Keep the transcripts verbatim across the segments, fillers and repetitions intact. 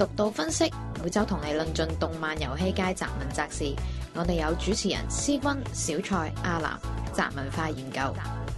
獨到分析，每週同你論盡動漫遊戲界雜文雜事。我哋有主持人思君、小蔡、阿南，雜文化研究。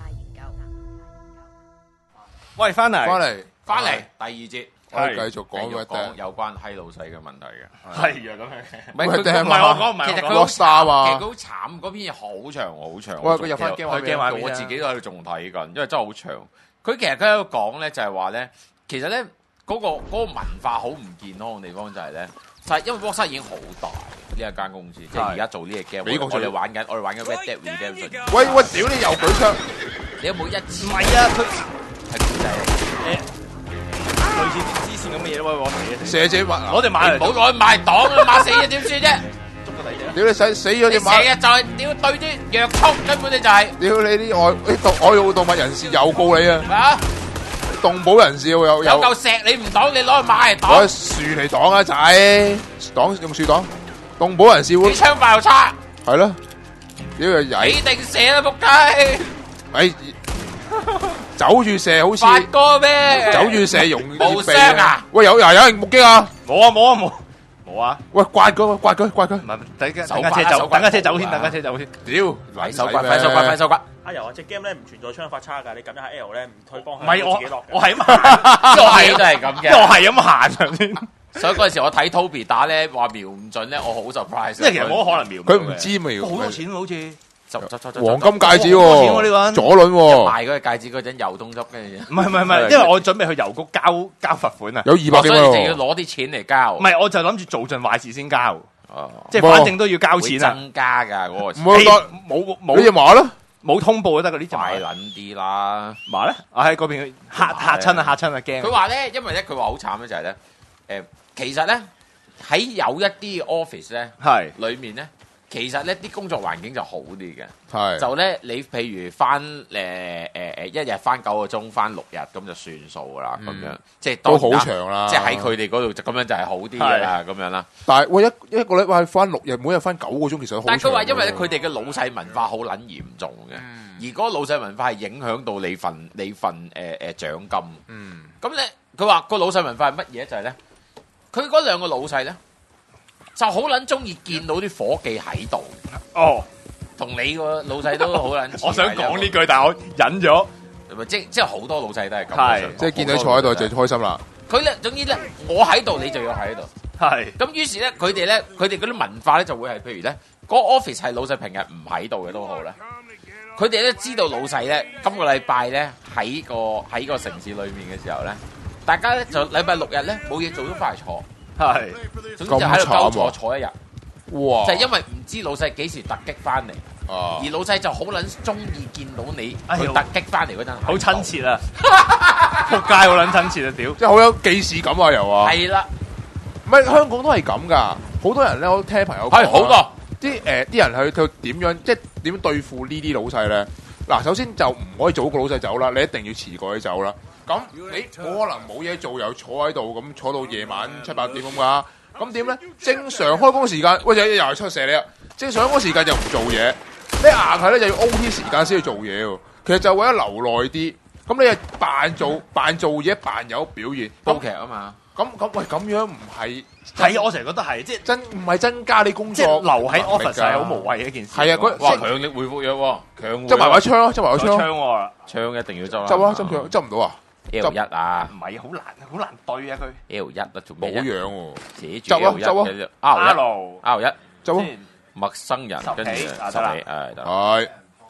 喂，翻嚟， 翻嚟， 翻嚟第二節， 我哋繼續講繼續嘅講有關閪老細嘅問題嘅。 係啊，咁樣。 唔係佢唔係我講，唔係其實佢好沙嘛， 其實佢好慘，嗰篇嘢好長好長。 喂，佢入翻機話機話我自己都喺度仲睇緊，因為真係好長。佢其實佢喺度講咧，就係話咧，其實咧嗰個嗰個文化好唔健康嘅地方就係咧，就係因為 Rockstar 已經好大呢一間公司，即係而家做呢隻 game，我哋玩緊，我哋玩緊 Red Dead Redemption。 喂喂，屌你又舉槍！ 你有冇一次？ 唔係啊，佢係古仔嚟。 類似支線咁嘅嘢咯，我哋射隻物， 我哋買嚟， 唔好攞去賣黨啊！買死咗點算啫？ 捉個第二屌你死死咗隻馬！ 你成日就係屌對啲藥畜，根本你就係屌你啲愛啲動愛護動物人士又告你啊！ 啊！ 動保人士又又有嚿石你唔擋，你攞去買嚟擋。 攞樹嚟擋啊仔，擋用樹擋。動保人士會你槍法又差， 係咯，屌佢曳， 你定射啦仆街！ 哎，走住射好似發哥咩？ 走住射容易冇避傷啊！ 喂，有有有人目擊啊！ 冇啊冇啊冇冇啊！ 喂，刮佢刮佢刮佢！ 唔係等架手法等架車走， 手法等架車走先，等架車走先。 屌， 快手骨，快手骨，快手骨！ 阿油啊！隻 game 咧唔存在槍法差㗎，你撳一下 L 咧唔推方向， 唔係我自己落嘅。 我係咁行， 我係都係咁因為我嘅。 係咁行上先。 所以嗰陣時我睇 Toby 打咧話瞄唔準咧，我好 surprise。 因為其實冇可能瞄佢唔知咪好多錢好似執執執執黃金戒指好多錢喎呢個喎， 人左輪喎， 賣嗰個戒指嗰陣又東執跟住， 唔係唔係唔係，因為我準備去郵局交交罰款啊。 有二百幾所以你就要蚊喎。 攞啲錢嚟交。 唔係，我就諗住做盡壞事先交， 哦， 即係反正都要交會錢啊。 增加㗎嗰個錢。 唔好得， 冇冇隻冇馬啦。 冇通報就得㗎呢隻馬快撚啲啦！ 馬咧，我喺嗰邊嚇嚇親啊嚇親啊驚。 佢話咧，因為咧佢話好慘咧，就係咧，誒，其實咧喺有一啲 office 咧， 係裏面咧，其實咧啲工作環境就好啲嘅。 係就咧，你譬如翻誒誒誒一日翻九個鐘，翻六日咁就算數噶啦，咁樣即係都好當然啦長啦。 即係喺佢哋嗰度就咁樣就係好啲噶啦，咁樣啦。 但係喂一一個禮拜翻六日，每日翻九個鐘，其實好長喎。 但係佢話因為咧，佢哋嘅老細文化好撚嚴重嘅，而嗰個老細文化係影響到你份你份誒誒獎金。 嗯， 咁咧，佢話個老細文化係乜嘢？就係咧，佢嗰兩個老細咧就好撚中意見到啲伙計喺度， 哦， 同你個老細都好撚似。 我想講呢句，但係我忍咗。 即即係好多老細都係咁。 係即係見到你坐喺度就開心啦。 佢咧，總之咧，我喺度，你就要喺度。 係咁於是咧，佢哋咧，佢哋嗰啲文化咧就會係，譬如咧，嗰、個 office 係老細平日唔喺度嘅都好咧。佢哋咧知道老細咧今個禮拜咧喺個喺個城市裏面嘅時候咧，大家咧就禮拜六日咧冇嘢做都翻嚟坐， 係總之就喺度鳩坐咁慘啊坐一日， 哇！ 就係因為唔知老細幾時突擊翻嚟， 啊而老細就好撚中意見到你哎呦佢突擊翻嚟嗰陣， 好親切啊！仆街好撚親切啊！屌， 即係好有既視感啊，又啊！ 係啦， 唔係香港都係咁噶，好多人咧，我聽朋友講啊係好多。 啲誒啲人去佢點樣，即係點樣對付呢啲老細咧？嗱，首先就唔可以做個老細走啦，你一定要遲過佢走啦。咁你冇可能冇嘢做又坐喺度，咁坐到夜晚七八點咁噶。咁點咧？正常開工時間，喂又又係出射你啊！正常開工時間就唔做嘢，你硬係咧就要 O T 時間先去做嘢喎。其實就為咗留耐啲，咁你係扮做扮做嘢，扮有表現。 煲劇啊嘛， 咁咁喂，咁樣唔係係啊！我成日覺得係，即係真唔係增加你工作即係留喺能力㗎 office 係好無謂嘅一件事。 係啊，嗰哇！ 即強力回復藥喎，強執埋把槍咯，執埋把槍有咯， 槍喎啦， 槍一定要執啊！ 執啊，執槍執唔到啊， L 一啊唔係好難，好難對啊佢。 ，L 一啊，做冇咩啫？ 樣喎， 寫住執啊 L 一執啊嘅啫，R 一路 ，R 一， 執啊， 先陌生人十幾跟住十啊得啦幾，誒得。 係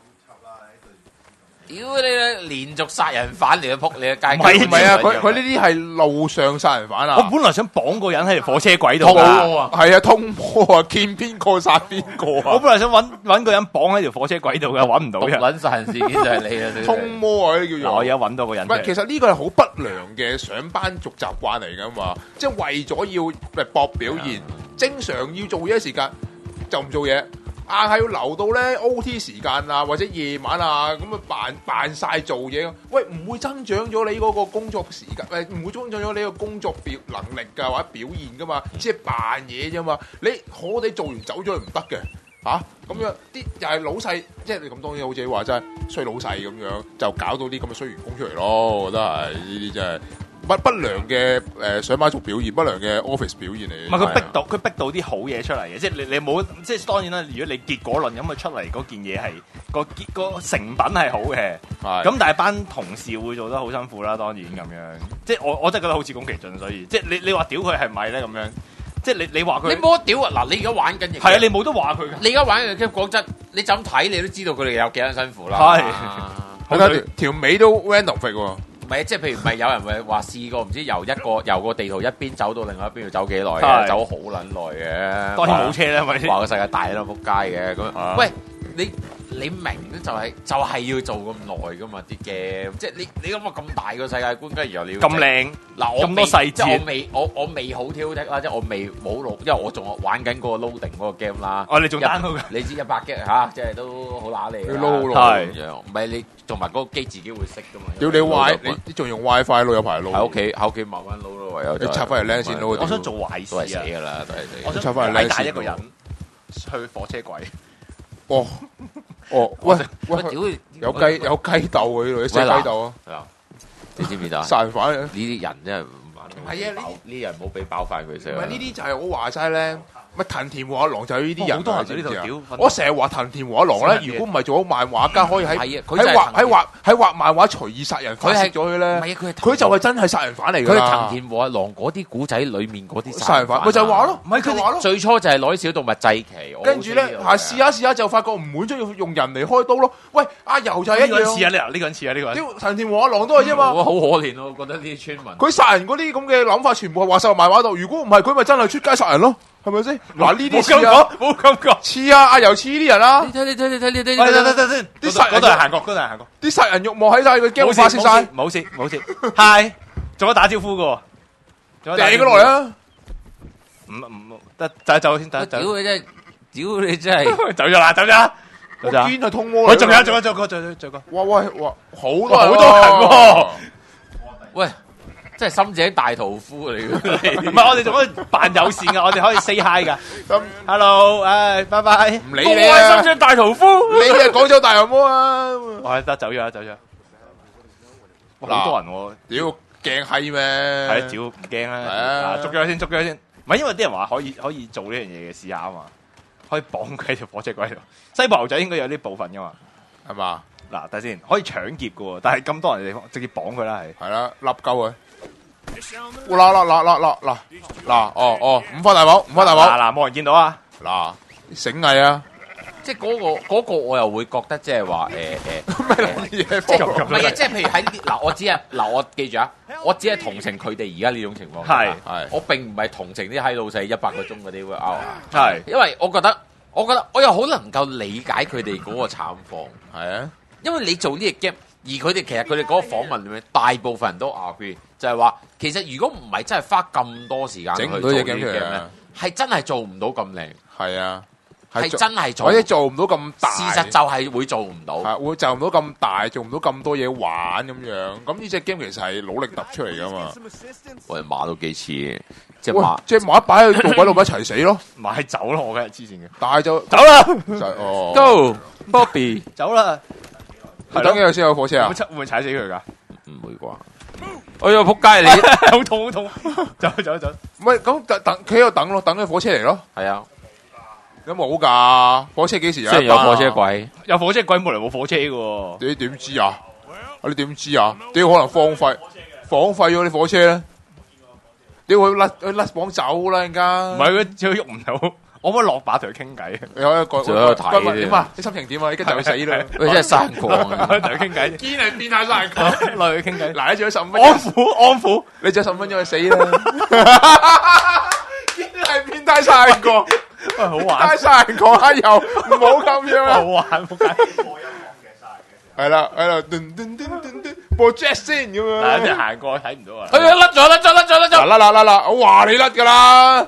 屌你啦！連續殺人犯嚟嘅撲你嘅街， 唔係唔係啊？佢佢呢啲係路上殺人犯啊！ 我本來想綁個人喺條火車軌度通㗎， 魔啊，係啊，通魔啊，見邊個殺邊個啊！ 我本來想揾揾個人綁喺條火車軌度嘅，揾唔到毒嘅。 撚殺人事件就係你啊！你通魔啊，呢啲嗱， 叫做我而。家揾到個人唔係， 出嚟。 其實呢個係好不良嘅上班族習慣嚟噶嘛，即係為咗要誒搏表現，正常要做嘢時間就唔做嘢，硬係要留到咧 O T 時間啊，或者夜晚啊，咁啊扮扮曬做嘢。喂，唔會增長咗你嗰個工作時間，誒唔會增長咗你個工作表能力㗎，或者表現㗎嘛，只係扮嘢啫嘛。你好地做完走咗去唔得嘅。嚇咁樣啲又係老細，即係你咁當然好似話齋衰老細咁樣，就搞到啲咁嘅衰員工出嚟咯。我覺得係呢啲真係不不良嘅誒上班族表現，不良嘅 office 表現嚟。 唔係佢逼到佢逼到啲好嘢出嚟嘅，即係你你冇即係當然啦。如果你結果論咁佢出嚟嗰件嘢係個結個成品係好嘅，咁但係班同事會做得好辛苦啦。當然咁樣，即係我我真係覺得好似宮崎駿，所以即係你你話屌佢係咪咧咁樣？即係你你話佢你冇得屌啊！嗱，你而家玩緊嘅係啊，你冇得話佢。 你而家玩緊嘅講真，你就咁睇你都知道佢哋有幾撚辛苦啦。 係， 我睇條條尾都 random fit 喎。 唔係，即係譬如唔係有人會話試過唔知由一個由個地圖一邊走到另外一邊要走幾耐嘅，走好撚耐嘅。 當然冇車啦，咪話個世界大到撲街嘅咁。喂，你你明咧就係就係要做咁耐噶嘛啲 game，即係你你諗下咁大個世界觀，跟住然後你要咁靚嗱，我咁多細節， 我未我我未好挑剔啦，即係我未冇錄，因為我仲玩緊嗰個 loading 嗰個 game 啦。 哦，你仲 download 㗎？ 你知一百 G 嚇，即係都好揦脷。 要撈好耐， 唔係你同埋嗰個機自己會熄噶嘛？ 屌你 WiFi，你你仲用 WiFi 撈有排撈？ 喺屋企喺屋企慢慢撈咯，唯有你插翻嚟靚先撈。 我想做壞事啊！ 都係死㗎啦，都係死。 我想插翻嚟靚帶一個人去火車軌。 哦哦，喂喂， 屌有雞有雞鬥喎呢度，有隻雞鬥啊！ 係啊，你知唔知啊？ 殺人犯啊！ 呢啲人真係唔玩。 係啊，呢呢啲人冇俾爆飯佢食。 唔係呢啲就係我話齋咧。乜藤田和阿郎就係呢啲人， 好多人喺呢度屌。 我成日話藤田和阿郎咧，如果唔係做咗漫畫家，可以喺喺畫喺畫喺畫漫畫隨意殺人，佢係咗佢咧。 唔係佢佢就係真係殺人犯嚟㗎。 佢係藤田和阿郎嗰啲古仔裡面嗰啲殺人犯，咪就係話咯，唔係佢話咯。 最初就係攞啲小動物祭旗， 跟住咧係試下試下就發覺唔滿足，要用人嚟開刀咯。喂，阿柔就係一樣。 似啊，呢呢個人似啊，呢個人。 屌藤田和阿郎都係啫嘛。 我好可憐咯，我覺得呢啲村民。 佢殺人嗰啲咁嘅諗法，全部係話晒漫畫度。如果唔係，佢咪真係出街殺人咯。係咪先？嗱呢啲似啊， 冇感覺， 似啊，阿柔似呢啲人啊！ 你睇你睇你睇你睇， 等等等先，啲殺人嗰度係行過，嗰度係行過， 啲殺人慾望喺晒佢驚發泄晒， 冇事冇事，係做咗打招呼嘅， 掟佢落嚟啊！ 唔唔得走走先，走走。 屌你真係，屌你真係， 走咗啦，走咗啦， 我堅係通魔。 喂，仲有仲有仲有仲有仲有， 哇喂哇，好多好多人喎， 喂。即係深井大屠夫嚟嘅， 唔係我哋仲可以扮友善噶，我哋可以 say hi 噶。Hello，誒，拜拜。 唔理你啊， 深井大屠夫， 你係廣州大熊貓啊！ 我得走咗啦，走咗。好多人喎， 屌驚閪咩？ 係屌唔驚啊！捉咗佢先，捉咗佢先。唔係因為啲人話可以可以做呢樣嘢嘅試下啊嘛，可以綁佢喺條火車軌度。西部牛仔應該有啲部分噶嘛， 係嘛？ 嗱，睇先，可以搶劫噶喎，但係咁多人嘅地方，直接綁佢啦，係。 係啦，笠鳩佢。嗱嗱嗱嗱嗱嗱嗱，哦哦，五花大帽，五花大帽， 嗱嗱，冇人見到啊！ 嗱，醒藝啊！ 即係嗰個嗰個，我又會覺得即係話誒誒咩嘢？ 即係唔係啊？即係譬如喺呢嗱，我只係嗱，我記住啊，我只係同情佢哋而家呢種情況。 係係，我並唔係同情啲閪老細一百個鐘嗰啲 work hour 啊。 係， 因為我覺得，我覺得我又好能夠理解佢哋嗰個慘況。 係啊，因為你做呢個 game，而佢哋其實佢哋嗰個訪問裏面，大部分人都 agree，就係話其實如果唔係真係花咁多時間去做呢啲 game 咧，係真係做唔到咁靚。 係啊。 係真係做， 或者做唔到咁大。 事實就係會做唔到， 係會做唔到咁大，做唔到咁多嘢玩咁樣。咁呢隻 game 其實係努力揼出嚟噶嘛。 我哋馬都幾似嘅，即係馬， 即係馬擺喺度鬼度一齊死咯。 馬走咯，我梗係之前嘅。 但係就走啦， 哦 ，Go Bobby， 走啦。 等幾日先有火車啊？ 會唔會踩死佢㗎？ 唔會啩？哎呀，仆街你， 好痛好痛，走走走。 唔係咁等等，佢喺度等咯，等緊火車嚟咯。 係啊。 有冇噶？火車幾時有？ 雖然有火車軌， 有火車軌冇嚟冇火車嘅。 你點知啊？你點知啊？點可能荒廢荒廢咗啲火車咧？點會甩佢甩綁走啦？而家唔係佢只喐唔到，我可唔可以落把同佢傾偈？ 有一個仲有睇點啊？你心情點啊？而家就會死啦！ 佢真係生狂， 同佢傾偈， 堅係變態殺人狂， 落去傾偈。 嗱，你仲有十五分安撫安撫， 你仲有十五分鐘去死啦！堅係變態殺人狂。 喂，好玩！ 變態殺人狂啊，又唔好咁樣啊！ 好玩，仆街！ 播音樂嘅殺人嘅，係啦，喺度噔噔噔噔噔播 jazz 先咁樣。 嗱，啲行過睇唔到啊！ 佢甩咗，甩咗，甩咗，甩咗！ 嗱嗱嗱嗱，我話你甩噶啦！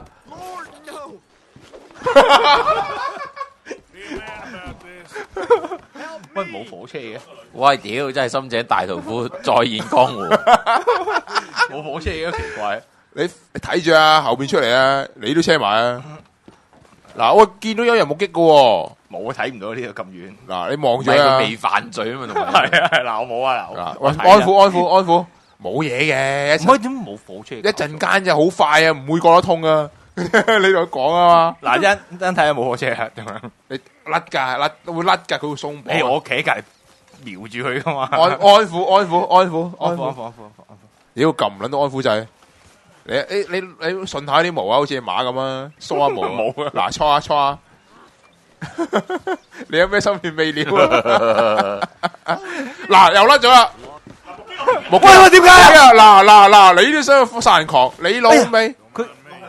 喂，冇火車嘅， 喂屌，真係深井大屠夫再現江湖， 冇火車嘅，奇怪。 你你睇住啊，後邊出嚟啊，你都車埋啊！嗱，我見到有人目擊噶， 冇睇唔到呢度咁遠。 嗱，你望住佢啊， 未犯罪啊嘛，同埋係啊係嗱，我冇啊嗱， 喂，安撫安撫安撫，唔冇嘢嘅， 唔可以點冇火車？ 一陣間就好快啊，唔會過得通啊！你同佢講啊嘛。 嗱，一一睇下冇火車啊，點樣？ 你甩㗎，甩會甩㗎，佢會鬆綁。 誒，我企喺隔離瞄住佢噶嘛。 安安撫安撫安撫安撫安撫安撫安撫。 妖撳唔撚到安撫掣。你你你你順下啲毛啊，好似馬咁啊，梳下毛。 冇啊！ 嗱，搓下搓下。你有咩心願未了啊？嗱，又甩咗啦！喂喂，點解啊？嗱嗱嗱，你都想殺人狂，你老味佢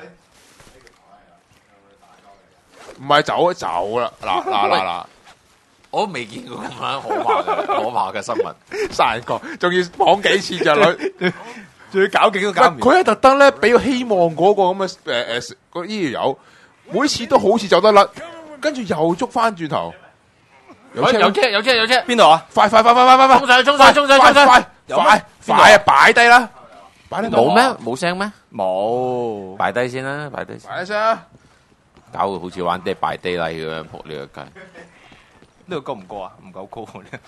唔係走走啦！嗱嗱嗱嗱， 我都未見過咁樣可怕嘅可怕嘅新聞， 殺人狂仲要綁幾次隻女， 仲要搞幾都搞唔掂。 佢係特登咧俾個希望嗰個咁嘅誒誒個醫療友，每次都好似走得甩，跟住又捉翻轉頭。 有車有車有車有車， 邊度啊？ 快快快快快快快！ 衝上去衝上去衝上去衝上去！ 快快快啊！擺低啦，擺低冇咩冇聲咩？ 冇， 擺低先啦，擺低先。 擺低先啊！ 搞到好似玩啲擺低啦咁樣撲呢個街。 呢個高唔高啊？唔夠高呢。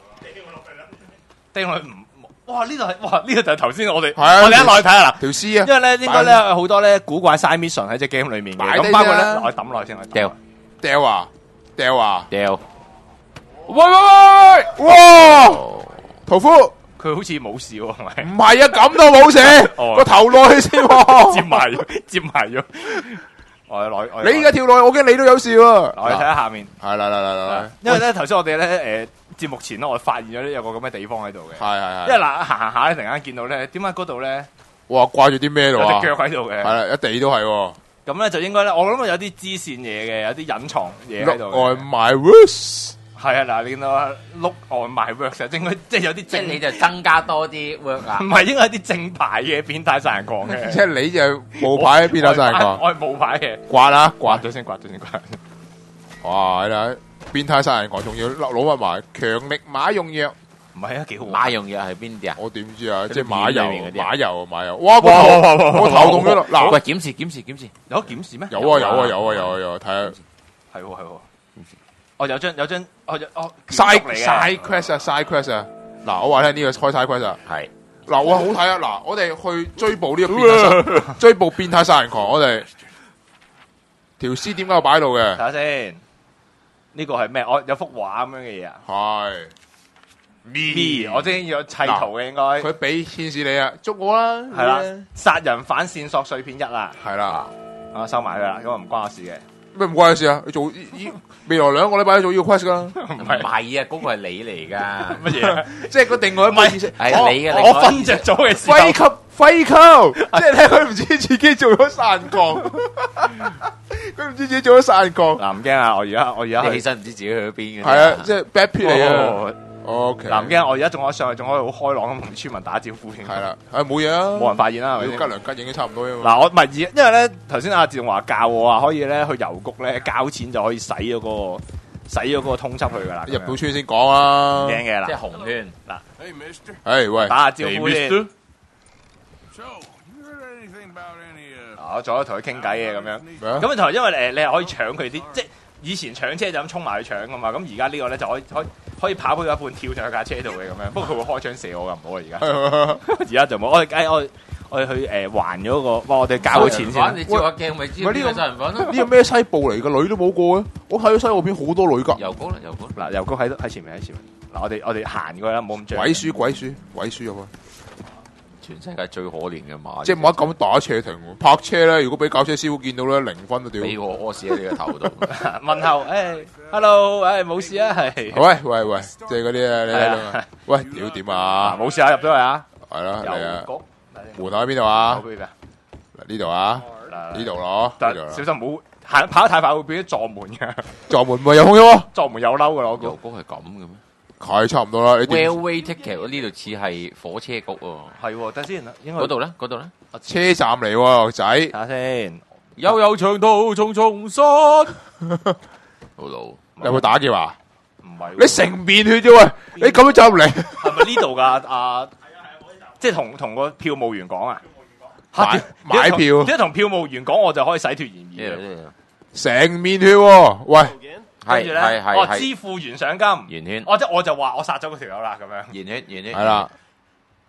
掟落去唔，哇！呢度係哇！呢個就係頭先我哋我哋一落去睇下啦。 條屍啊！ 因為咧應該咧有好多咧古怪 side mission 喺隻 game 裏面嘅，咁包括咧我抌落去先，我掉掉啊掉啊掉！ 喂喂喂！哇！屠夫佢好似冇事喎，係咪？ 唔係啊，咁都冇事，個頭落去先喎， 接埋咗，接埋咗。我落我你而家跳落去，我驚你都有事喎。 我哋睇下下面。 係啦啦啦啦， 因為咧頭先我哋咧誒節目前咧，我發現咗有個咁嘅地方喺度嘅。 係係係。 因為嗱行行下咧，突然間見到咧，點解嗰度咧？ 哇！掛住啲咩度啊？ 有隻腳喺度嘅。 係啦，一地都係喎。 咁咧就應該咧，我諗有啲支線嘢嘅，有啲隱藏嘢喺度。 Look on my works。 係啊，嗱，你見到 look on my works，應該即係有啲即係你就增加多啲 work 啊？ 唔係，應該係啲正牌嘅變態殺人狂嘅。 即係你就冇牌變態殺人狂。 我係冇牌嘅。 刮啦， 刮咗先，刮咗先，刮。 哇！係變態殺人狂仲要攞攞埋強力馬用藥。 唔係啊，幾好。 馬用藥係邊啲啊？ 我點知啊？即係馬油嗰啲。 馬油馬油。哇！個頭個頭痛咗啦。嗱， 喂，檢視檢視檢視， 有檢視咩？ 有啊有啊有啊有啊有啊，睇下。 係喎係喎。我有張有張我有哦 side side quest 啊 side quest 啊。嗱，我話聽呢個開 side quest 啊。 係。 嗱，哇好睇啊！嗱，我哋去追捕呢個變態殺追捕變態殺人狂，我哋條屍點解要擺喺度嘅？ 睇下先。呢個係咩？我有幅畫咁樣嘅嘢啊。 係。 Me，我知要砌圖嘅應該。 佢俾顯示你啊，捉我啦。 係啦，殺人犯線索碎片一啦。 係啦， 我收埋佢啦，咁啊唔關我事嘅。 咩唔關你事啊？你做未來兩個禮拜做呢個 quest 噶。 唔係啊，嗰個係你嚟噶。 乜嘢？ 即係個定位唔係係你嘅。 我瞓着咗嘅時候。 揮級揮級，即係咧佢唔知自己做咗殺人狂，佢唔知自己做咗殺人狂。 嗱唔驚啊！我而家我而家你起身唔知自己去咗邊嘅。 係啊，即係 bad pit 嚟啊。O K， 嗱唔驚，我而家仲可以上去，仲可以好開朗咁同村民打招呼添。 係啦，係冇嘢啊， 冇人發現啦，係咪吉良吉影都差唔多啫嘛。 嗱，我唔係因為咧頭先阿志華教我啊，可以咧去郵局咧交錢就可以洗咗嗰個洗咗嗰個通緝去噶啦。 入到村先講啊， 驚嘅啦， 即係紅圈嗱。 誒喂， 打下招呼先。 So, you heard anything about any, uh, 我仲可以同佢傾偈嘅咁樣。咁同因為誒你係可以搶佢啲，即係以前搶車就咁衝埋去搶噶嘛。咁而家呢個咧就可以可以可以跑到一半跳上去架車度嘅咁樣。不過佢會開槍射我噶，唔好啊而家。而家就冇。我哋誒我我哋去誒還咗個，哇！我哋交咗錢先。 你照下鏡咪知呢個殺人犯咯。 呢個咩西部嚟嘅女都冇過嘅，我睇到西部片好多女㗎。 郵局啦，郵局嗱，郵局喺喺前面喺前面。嗱，我哋我哋行過啦，冇咁張。 鬼書鬼書鬼書入去。 全世界最可憐嘅馬， 即係冇得咁打斜停喎，泊車咧，如果俾搞車師傅見到咧，零分都屌。 俾我屙屎喺你個頭度。 問候，誒，hello，誒，冇事啊，係。 喂喂喂，即係嗰啲啊，你喺度啊？喂，屌點啊？ 冇事啊，入咗去啊。 係啦，嚟啊。 郵局。 門口喺邊度啊？ 邊㗎？ 嗱呢度啊，呢度咯。 但係小心唔好行跑得太快，會變咗撞門㗎。 撞門咪有空咗？ 撞門有嬲㗎咯， 郵局係咁嘅咩？ 係差唔多啦。你 Railway ticket 呢度似係火車局喎。 係喎，等先，應該嗰度咧，嗰度咧， 車站嚟喎，仔。 睇下先。 悠悠長途重重山。好老。 有冇打劫啊？ 唔係。 你成面血啫喂！你咁樣走入嚟。 係咪呢度㗎？啊，即係同同個票務員講啊。 買買票。 即係同票務員講，我就可以洗脫嫌疑。 成面血喎，喂！ 跟住咧，哦，支付完賞金， 圓圈， 哦，即係我就話我殺咗嗰條友啦，咁樣， 圓圈，圓圈， 係啦。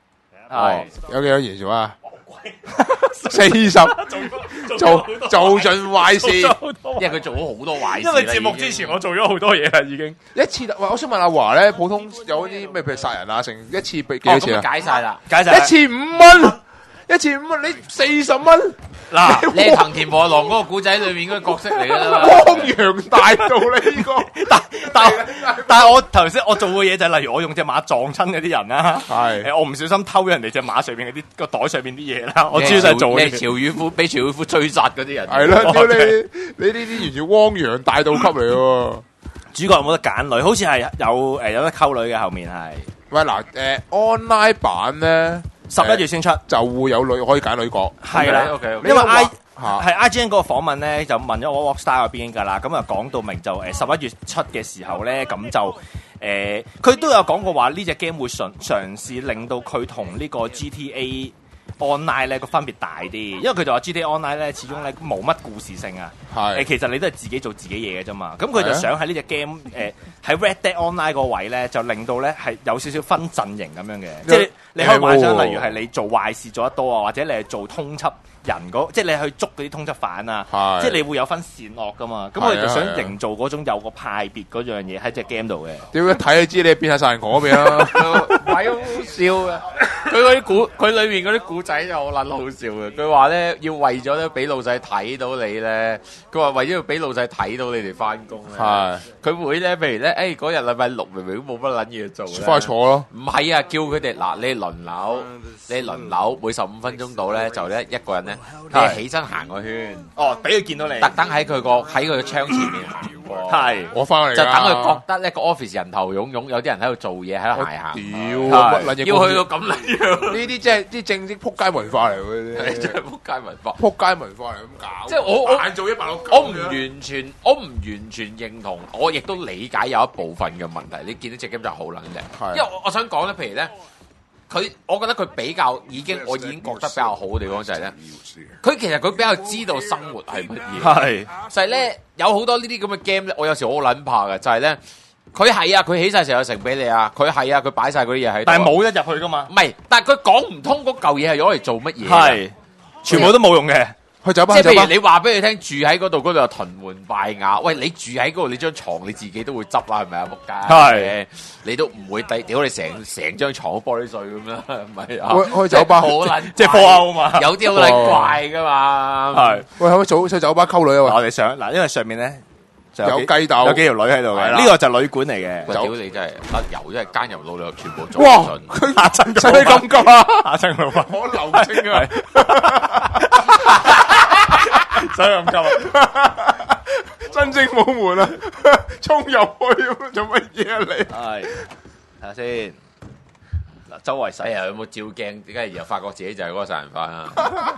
係有幾多年做啊？四十做做盡壞事， 因為佢做咗好多壞事。 因為節目之前我做咗好多嘢啦，已經一次。喂，我想問阿華咧，普通有啲咩譬如殺人啊，成一次俾幾多錢啊？ 解晒啦， 解晒一次五蚊，一次五蚊，你四十蚊。 嗱， 你係藤田和郎嗰個古仔裏面嗰個角色嚟㗎啦， 汪洋大盜你呢個， 但但但係我頭先我做嘅嘢就係例如我用隻馬撞親嗰啲人啦， 係誒我唔小心偷咗人哋隻馬上邊嗰啲個袋上邊啲嘢啦，我主要就係做你係潮與夫俾潮與夫追殺嗰啲人， 係啦，屌你你呢啲完全汪洋大盜級嚟喎。 主角有冇得揀女？好似係有誒有得溝女嘅後面係。 喂嗱誒 online 版咧。 十一月先出， 就會有女可以揀女角， 係啦。 OK， 因為 I 係 I G N 嗰個訪問咧，就問咗我 Rockstar 嗰邊㗎啦。咁啊講到明就誒十一月出嘅時候咧，咁就誒佢、呃、都有講過話呢隻 game 會嘗嘗試令到佢同呢個 G T A Online 咧個分別大啲，因為佢就話 G T A Online 咧始終咧冇乜故事性啊。係誒，其實你都係自己做自己嘢嘅啫嘛。咁佢就想喺呢隻 game 誒喺 Red Dead Online 個位咧，就令到咧係有少少分陣營咁樣嘅，即係你可以幻想，例如係你做壞事做得多啊，或者你係做通緝人嗰，即係你去捉嗰啲通緝犯啊，即係你會有分善惡噶嘛。咁佢就想營造嗰種有個派別嗰樣嘢喺隻 game 度嘅。 屌一睇就知你係變態殺人狂嗰邊啦， 唔係好笑嘅。佢嗰啲古，佢裏面嗰啲古仔就好撚好笑嘅。佢話咧要為咗咧俾老細睇到你咧，佢話為咗要俾老細睇到你哋翻工咧，係佢會咧，譬如咧，誒嗰日禮拜六明明都冇乜撚嘢做咧， 翻去坐咯。 唔係啊，叫佢哋嗱，你輪流，你輪流每十五分鐘到咧，就咧一個人咧，你起身行個圈， 哦，俾佢見到你， 特登喺佢個喺佢個窗前面行過， 係我翻嚟， 就等佢覺得呢個 office 人頭湧湧，有啲人喺度做嘢喺度行行， 屌乜撚嘢， 要去到咁撚樣， 呢啲即係啲正式撲街文化嚟嘅， 係真係撲街文化， 撲街文化嚟咁搞， 即係我我眼做一百六， 我唔完全，我唔完全認同，我亦都理解有一部分嘅問題。你見到隻 game 就好撚正，因為我我想講咧，譬如咧。佢，我覺得佢比較已經，我已經覺得比較好嘅地方就係咧，佢其實佢比較知道生活係乜嘢。係，就係咧有好多呢啲咁嘅 game 咧，我有時好撚怕嘅，就係咧，佢係啊，佢起晒成個城俾你啊，佢係啊，佢擺晒嗰啲嘢喺度， 但係冇得入去噶嘛。 唔係，但係佢講唔通嗰嚿嘢係攞嚟做乜嘢？係， 全部都冇用嘅。 去酒吧， 即係譬如你話俾佢聽，住喺嗰度，嗰度有屯門拜雅。喂，你住喺嗰度，你張床你自己都會執啦，係咪啊？仆街，係，你都唔會抵屌你成成張床都玻璃碎咁啦，係咪啊？ 去酒吧好撚， 即係科歐嘛， 有啲好撚怪噶嘛。係， 喂，可唔可以早去酒吧溝女啊？ 我哋上嗱，因為上面咧有雞竇， 有幾條女喺度嘅，呢個就旅館嚟嘅。 屌你真係得油，真係奸油老兩全部做。 哇！佢下陣使你咁急啊？ 下陣老闆， 我流清啊！ 所以咁急啊！ 真正冇門啊！衝入去做乜嘢啊？你係睇下先嗱，周圍洗啊，有冇照鏡？點解又發覺自己就係嗰個殺人犯啊？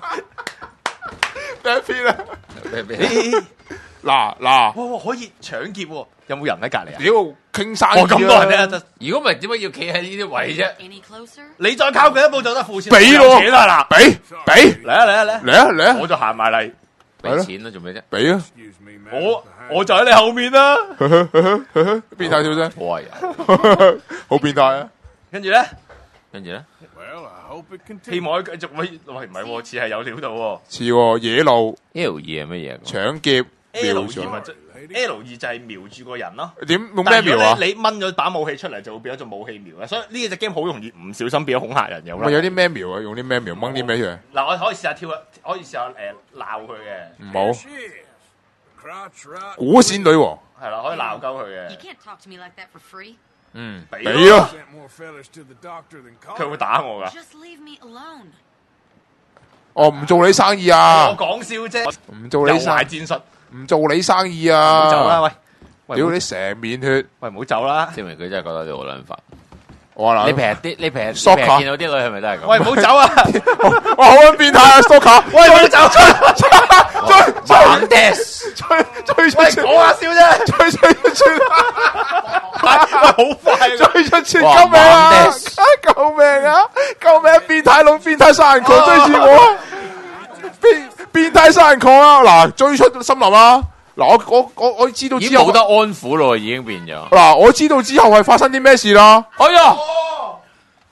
第一篇啊！ 咩咩？ 嗱嗱， 哇！可以搶劫喎！有冇人喺隔離啊？ 屌，傾生意啊！ 咁多人咧， 如果唔係點解要企喺呢啲位啫？ 你再靠佢一步就得付錢， 俾咯， 錢啦嗱， 俾俾嚟啊嚟啊嚟嚟啊嚟啊！ 我就行埋嚟。 俾錢啦，做咩啫？ 俾啊！ 我我就喺你後面啦。 變態小聲， 哇呀， 好變態啊！ 跟住咧， 跟住咧， 希望繼續喂喂唔係喎，似係有料到喎。 似野路 L 二係乜嘢？ 搶劫 L 二咪即 L 二就係瞄住個人咯。 點用咩瞄啊？ 你掹咗把武器出嚟，就會變咗做武器瞄啊！所以呢隻 game 好容易唔小心變咗恐嚇人有啦。 咪有啲咩瞄啊？用啲咩瞄？掹啲咩出嚟？ 嗱，我可以試下跳，可以試下誒鬧佢嘅。 唔好。古仙女王係啦，可以鬧鳩佢嘅。 嗯， 俾咯。 佢會打我噶。 哦，唔做你生意啊！ 我講笑啫。 唔做你生意戰術， 唔做你生意啊！ 唔好走啦，喂！ 屌你成面血， 喂，唔好走啦！ 證明佢真係覺得你好撚煩。 我話你平日啲，你平日平日見到啲女係咪都係咁？ 喂，唔好走啊！ 我好撚變態啊 ，Stalker！ 喂，唔好走！ 追追猛 dash， 追追追！ 講下笑啫！ 追追追！ 喂，好快！ 追出千！救命啊！救命啊！救命！變態佬、變態殺人狂追住我！變變態殺人狂啊！嗱，追出森林啊！嗱，我我我我知道之後冇得安撫咯，已經變咗。 嗱，我知道之後係發生啲咩事啦。 哎呀，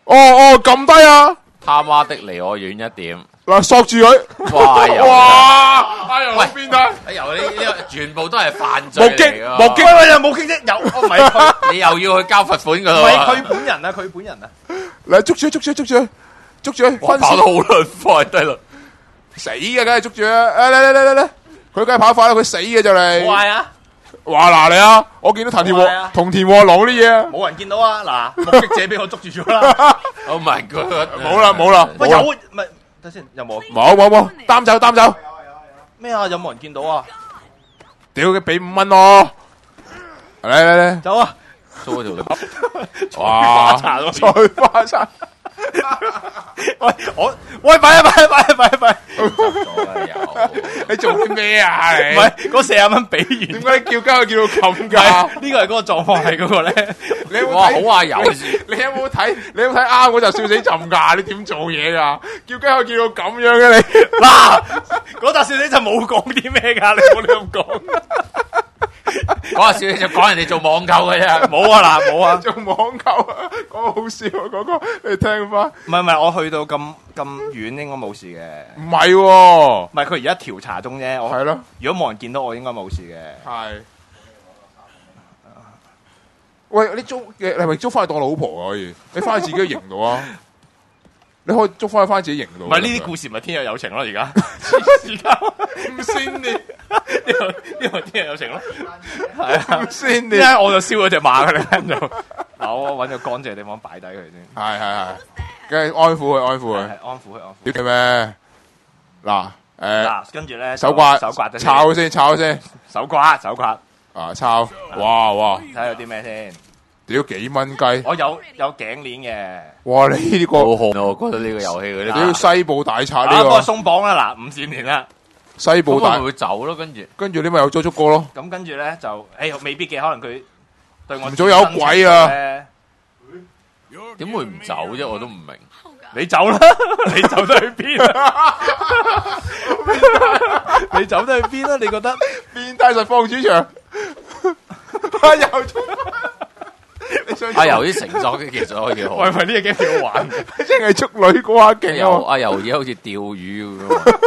哦哦，撳低啊！ 他媽的離我遠一點。 嗱，索住佢。 哇！油哇！阿油喂變態。 阿油呢呢個全部都係犯罪嚟目擊㗎。 目擊，喂喂，有目擊啫，有，我唔係佢， 你又要去交罰款㗎唔啦。 係佢本人啊，佢本人啊， 嚟捉住佢，捉住佢，捉住佢，捉住佢，分跑得好撚快，低啦！ 死嘅，梗係捉住啊！誒嚟嚟嚟嚟嚟，佢梗係跑快啦，佢死嘅就嚟。 壞啊！ 哇嗱你啊！我見到藤田好啊和同田和郎啲嘢啊！ 冇人見到啊！嗱，目擊者俾我捉住咗啦。 Oh my god！ 冇啦冇啦， 喂，有唔係？等先，有冇？ 冇冇冇，擔走擔走。 咩啊？有冇人見到啊？ 屌佢俾五蚊我，嚟嚟嚟， 走啊！ 租嗰條哇！ 茶咯， 菜花茶， 喂我喂快啊快啊快啊快啊快！ 咗啦又。 你做啲咩啊唔你？ 係嗰四十蚊俾完， 點解叫交叫到咁唔係㗎？ 呢個係嗰個狀況係嗰個咧？ 你有冇哇！ 睇好啊油你有冇睇？你有冇睇啱嗰就笑死朕㗎？你點做嘢㗎？叫雞可以叫到咁樣嘅你？ 嗱，嗰集小姐就冇講啲咩㗎，你冇你咁講。 講下笑你就講人哋做網購嘅啫。 冇啊嗱，冇啊。 做網購啊，講好笑啊，嗰個你聽翻。 唔係唔係，我去到咁咁遠應該冇事嘅。 唔係喎， 唔係佢而家調查中啫。我係咯。 如果冇人見到我，應該冇事嘅。 係。喂，你租嘅係咪租翻去當老婆啊？可以，你翻去自己嘅營度啊？你可以捉翻去翻自己營度。 唔係呢啲故事咪天若有情咯，而家而家唔先你， 呢個呢個天若有情咯，係啊， 唔先你。 點解我就燒咗隻馬嘅咧？就嗱，我揾個乾淨嘅地方擺低佢先， 係係係，梗係安撫佢，安撫佢。 係安撫佢，安撫。 屌嘅咩？嗱，誒， 嗱，跟住咧手刮手刮得抄先，抄先。 手刮手刮， 啊，抄，哇哇， 睇下有啲咩先。 屌幾蚊雞？ 我有有頸鏈嘅， 哇！你呢個好紅啊！我覺得呢個遊戲嗰啲。 屌西部大賊啊， 呢個不過鬆綁啦，嗱，五線年啦。 西部大咁會唔，會走咯？跟住跟住你咪有租足過咯。 咁跟住咧就，誒未必嘅，可能佢對我唔早有鬼啊！ 點會唔走啫？我都唔明。 你走啦，你走得去邊啊？你走得去邊啊？你覺得變態實放主場，啊又中，你想阿油啲成作嘅其實可以好。 喂喂，呢個 game 幾好玩， 真係捉女嗰下阿勁啊！ 油阿油而家好似釣魚咁樣。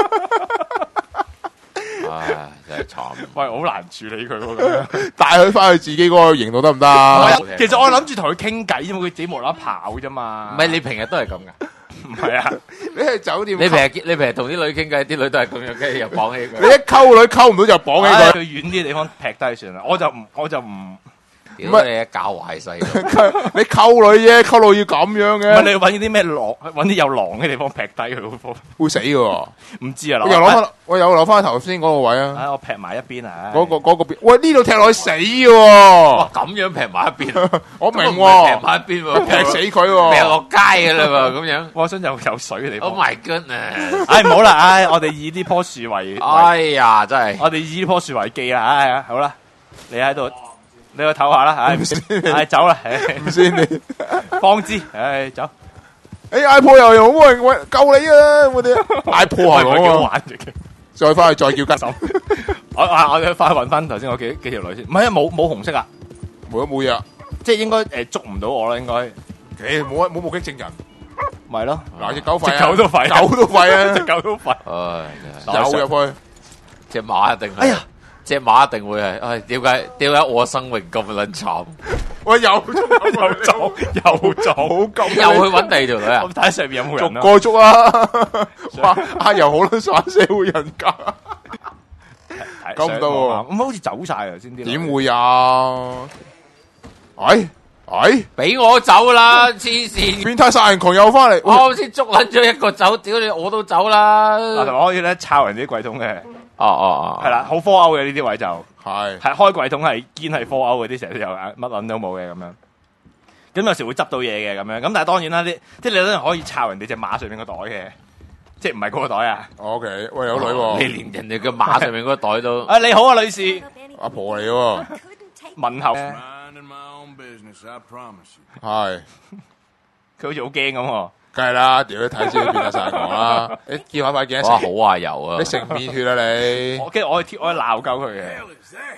唉，真係慘。 喂，好難處理佢喎咁樣。 帶佢翻去自己嗰個營度得唔得啊？ 其實我諗住同佢傾偈啫嘛，佢自己無啦啦跑啫嘛。 唔係你平日都係咁噶？ 唔係啊？ 你係酒店， 你平日你平日同啲女傾偈，啲女都係咁樣，跟住又綁起你佢。 一溝女溝唔到就綁起佢。 佢遠啲嘅地方劈低算啦，我就唔我就唔。 屌你教壞細路。 你溝女啫，溝女要咁樣唔係嘅， 你揾啲咩狼，揾啲有狼嘅地方劈低佢嗰科。 會死嘅喎。 唔知啊， 我又攞翻，我又攞翻頭先嗰個位啊。 唉，我劈埋一邊啊！ 嗰個嗰個邊，喂呢度踢落去死嘅哇， 喎， 咁樣劈埋一邊， 我明咁唔係劈喎， 埋一邊喎， 劈死佢劈喎。 落街嘅啦喎，咁樣。 我想有有水嘅地方。 Oh my goodness！ 唉，唔好啦，唉，我哋以呢棵樹為， 哎呀，真係。 我哋以呢棵樹為記啦，唉，好啦，你喺度，你去唞下啦，唉，唉，走啦，唉， 唔先你， 放之，唉，走， 誒 iPod 又用，冇人喂救你啊！我哋 iPod 係幾好我， 玩嘅。 再翻去再叫吉手， 我我我翻去揾翻頭先嗰幾幾條女先，唔係啊，冇冇紅色啊， 冇咗冇嘢啊！ 即係應該誒捉唔到我啦，應該， 誒冇冇目擊證人， 咪咯， 嗱只狗吠啊， 隻狗都吠啊狗都吠啊， 隻狗都吠， 唉，真係有入去， 隻馬一定係。 哎呀， 隻馬一定會係，唉，點解點解我生命咁撚慘？ 喂又捉又走又走， 好咁， 又去揾第二條女啊我！睇下上面有冇逐人咯。 個捉啊！哇，阿油好撚耍社會人格，咁唔得喎咁好似走晒啊先啲。 點會啊？哎哎， 俾我走啦，黐線！ 變態殺人狂又翻嚟， 我好似捉撚咗一個走，屌你我都走啦！ 嗱，同埋可以咧抄人哋啲櫃桶嘅， 哦哦哦， 係啦，好科歐嘅呢啲位就係係開櫃桶係堅係科歐嗰啲，成日都有乜撚都冇嘅咁樣。咁有時會執到嘢嘅咁樣，咁但係當然啦，啲即係你都係可以抄人哋隻馬上面個袋嘅，即係唔係嗰個袋啊？ ，OK，喂有女你喎， 連人哋嘅馬上面嗰個袋都啊你好啊，女士， 阿婆嚟喎， 問候，佢 Minding my own business, I promise you. 係， 好似好驚咁喎。 梗係啦，屌你睇先變態殺人狂啦，你見下塊鏡哇食， 好啊油啊你！食面血啊你， 我跟住我去貼，我去鬧鳩佢嘅。 Hell is that?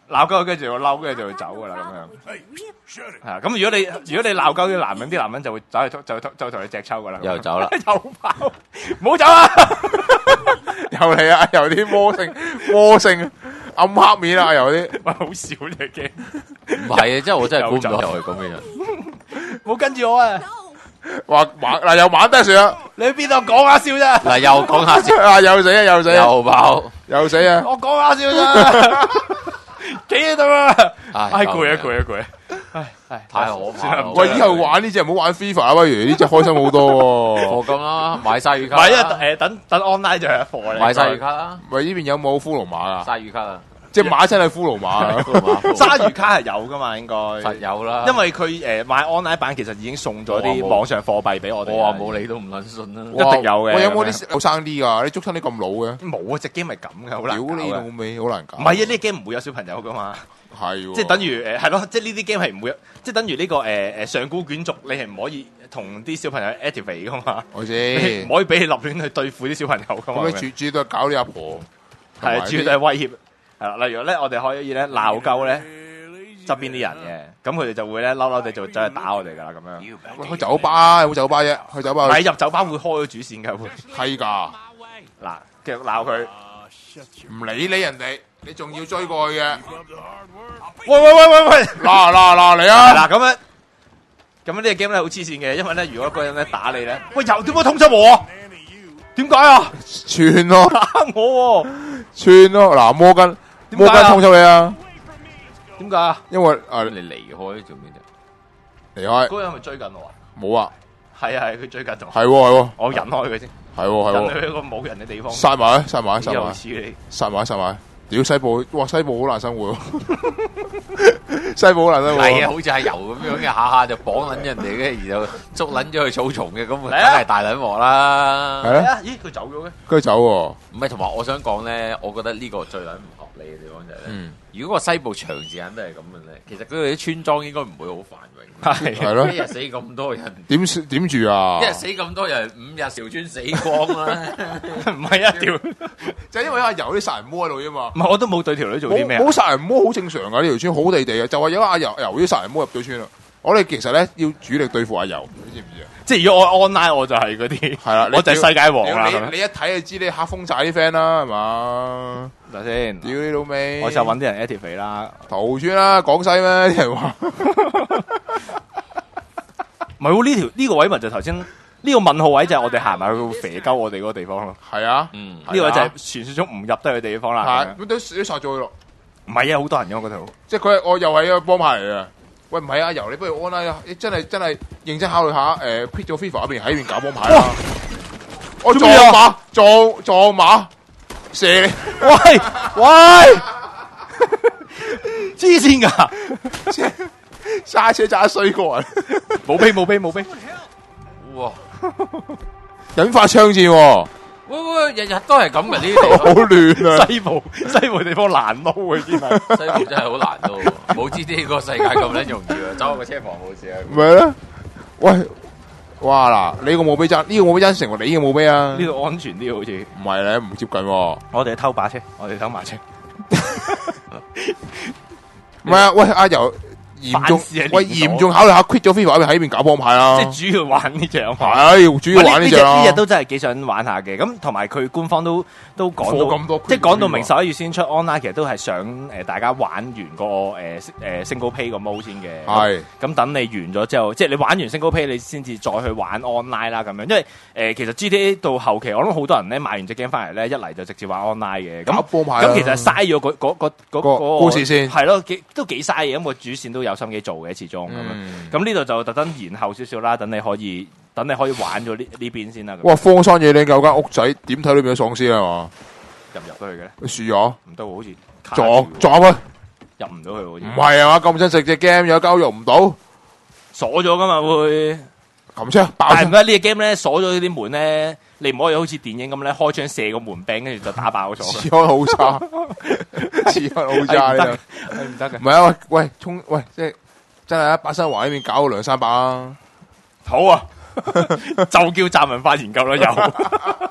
鬧鳩跟住就會嬲，跟住就會走噶啦咁樣。 Hey, shut it. 係啊，咁如果你如果你鬧鳩啲男人，啲男人就會走去就就就同你隻抽噶啦。 又走啦， 又跑，唔好走啊！ 又嚟啊！又啲魔性魔性暗黑面啊！又啲喂，好笑呢嘅， 唔係啊，即係我真係估唔到又係咁嘅人。 唔好跟住我啊！ 話玩嗱又玩得算啦， 你去邊度講下笑啫？ 嗱，又講下先， 啊又死啊又死啊又爆， 又死啊！ 我講下笑啫，企喺度啊！ 唉唉，攰啊攰啊攰啊！唉唉， 太可怕啦！ 喂，以後玩呢只唔好玩 FIFA 啊，不如呢只開心好多喎。 課金啦，買鯊魚唔卡係啊， 啦， 誒等等 online 就有一課咧。 買鯊魚卡啦， 喂，呢邊有冇骷髏馬啊？ 鯊魚卡啦， 即係馬真係骷髏馬啊！ 鯊魚卡係有噶嘛？應該實有啦， 因為佢誒買 online 版其實已經送咗啲網上貨幣俾我哋。 我話冇你都唔撚信啦。 一定有嘅喂，有冇啲後生啲噶？你捉親啲咁老嘅？ 冇啊！隻 game 係咁嘅，好難搞屌你老嘅。 味，好難搞。 唔係啊！呢 game 唔會有小朋友噶嘛。 係喎， 即係等於誒係咯，即係呢啲 game 係唔會，即係等於呢個誒誒上古卷軸，你係唔可以同啲小朋友 activate 噶嘛？ 我知。 你唔可以俾你立亂去對付啲小朋友噶嘛？ 咁你主主要都係搞你阿婆， 係啊，主要都係威脅。係啦，例如咧，我哋可以咧鬧鳩咧 Really? 側邊啲人嘅，咁佢哋就會咧嬲嬲地就走去打我哋噶啦咁樣。 喂去酒吧有冇酒吧啫？去酒吧唔係入酒吧會開咗主線㗎會。 係㗎， 嗱，繼續鬧佢。 Uh, shut your 唔理你人哋，你仲要追過去嘅。 keep up the hard work. 喂喂喂喂喂！ 嗱嗱嗱嚟啊！ 嗱咁樣，咁樣呢個 game 咧好黐線嘅，因為咧如果一個人咧打你咧，喂又點解通緝我啊？ Nanny, you. 點解啊？ 串咯， 打我喎？ 串咯。嗱，摩根， 點解啊摩根通緝你啊！ 點解啊？ 因為誒你離開做咩啫？ 離開嗰個人係咪追緊我啊？ 冇啊， 係啊係，佢追緊我。 係喎係喎我引開佢先， 係喎係喎， 引去一個冇人嘅地方。 殺埋啊殺埋啊殺埋啊又似你。 殺埋啊殺埋啊！屌西部，哇西部好難生活喎，西部好難生活係啊， 喎。 好似係油咁樣嘅，下下就綁撚人哋嘅，然後捉撚咗去草叢嘅，咁梗嚟啊係大撚鑊啦。 係啊， 啊？咦，佢走咗嘅？ 跟住走喎。 唔係，同埋我想講咧，我覺得呢個最撚唔合理嘅地方就係咧， 嗯， 如果個西部長時間都係咁嘅咧，其實佢哋啲村莊應該唔會好繁榮。 係係咯一日死咁多人， 點點住啊？ 一日死咁多人，五日條村死光啦。 唔係啊？屌！ 就係因為阿油啲殺人魔喺度啫嘛。 唔係我都冇對條女做啲咩啊冇冇殺人魔好正常噶，呢條村好地地啊，就係有阿油油啲殺人魔入咗村啦。我哋其實咧要主力對付阿油，你知唔知啊？ 即係如果我 online 我就係嗰啲， 係啦， 我就係世界王啦。 你你一睇就知你黑封晒啲 friend 啦，係嘛？ 等先， 屌你老味！ 我就揾啲人 activate 啦。 桃村啦，廣西咩？啲人話唔係喎，呢條呢個位咪就頭先呢個問號位就係我哋行埋去肥鳩我哋嗰個地方咯。 係啊， 嗯， 呢個就係傳說中唔入得嘅地方啦。 係咁都都殺咗佢咯。 唔係啊，好多人嘅嗰度。 即係佢係我又係一個幫派嚟嘅。喂，唔係啊，油你不如 online 啊！你真係真係認真考慮下，誒 quit 咗 FIFA 嗰邊喺呢邊搞幫派啦。我撞馬撞撞馬射你， 喂喂，黐線㗎！ 揸車揸衰過人， 冇飛冇飛冇飛。 哇！ 引發槍戰喎， 喂喂，日日都係咁嘅呢啲地好方， 亂啊！ 西部西部地方難撈嘅，知咪？ 西部真係好難咯。冇知呢個世界咁撚容易啊！走個車房冇事啊！ 唔係咧，喂，哇嗱，你個墓碑爭，呢個墓碑爭成為你嘅墓碑啊？ 呢度安全啲好似。 唔係咧，唔接近喎。 我哋偷把車，我哋偷馬車。 唔係啊，喂，阿油嚴重凡事係連鎖喂嚴重考慮下 quit 咗 FIFA 喺邊搞幫派啦。 即係主要玩呢只啊嘛。 係主要玩呢只啦。 呢日都真係幾想玩下嘅，咁同埋佢官方都都講貨咁多到，即係講到明十一月先出 online，其實都係想誒大家玩完個誒誒 single play 個 mode 先嘅。 係咁等你完咗之後，即係你玩完 single play，你先至再去玩 online 啦咁樣。因為誒其實 G T A 到後期，我諗好多人咧買完隻 game 翻嚟咧，一嚟就直接玩 online 嘅。 搞幫派啦。 咁其實嘥咗嗰嗰嗰嗰個嗰故事線係咯，幾都幾嘥嘅，咁個主線都有心機做嘅，始終咁樣。 嗯咁呢度就特登延後少少啦，等你可以等你可以玩咗呢呢邊先啦。咁哇，荒山野嶺有間屋仔，點睇裏邊有喪屍啊嘛？ 入唔入得去嘅咧？ 佢輸咗， 唔得喎，好似卡撞住喎撞佢， 入唔到去喎，好似唔係啊嘛？咁真食隻 game 有交用唔到， 鎖咗噶嘛會。 擒車爆槍， 但係唔得呢個 game 咧，鎖咗呢啲門咧，你唔可以好似電影咁咧，開槍射個門柄，跟住就打爆咗。 治安好差，治安好差呢係唔得，係唔得嘅度。唔。係啊，喂喂，衝喂，即係真係啊！八新華呢邊搞到兩三百啊！ 好啊，就叫站文化研究啦，又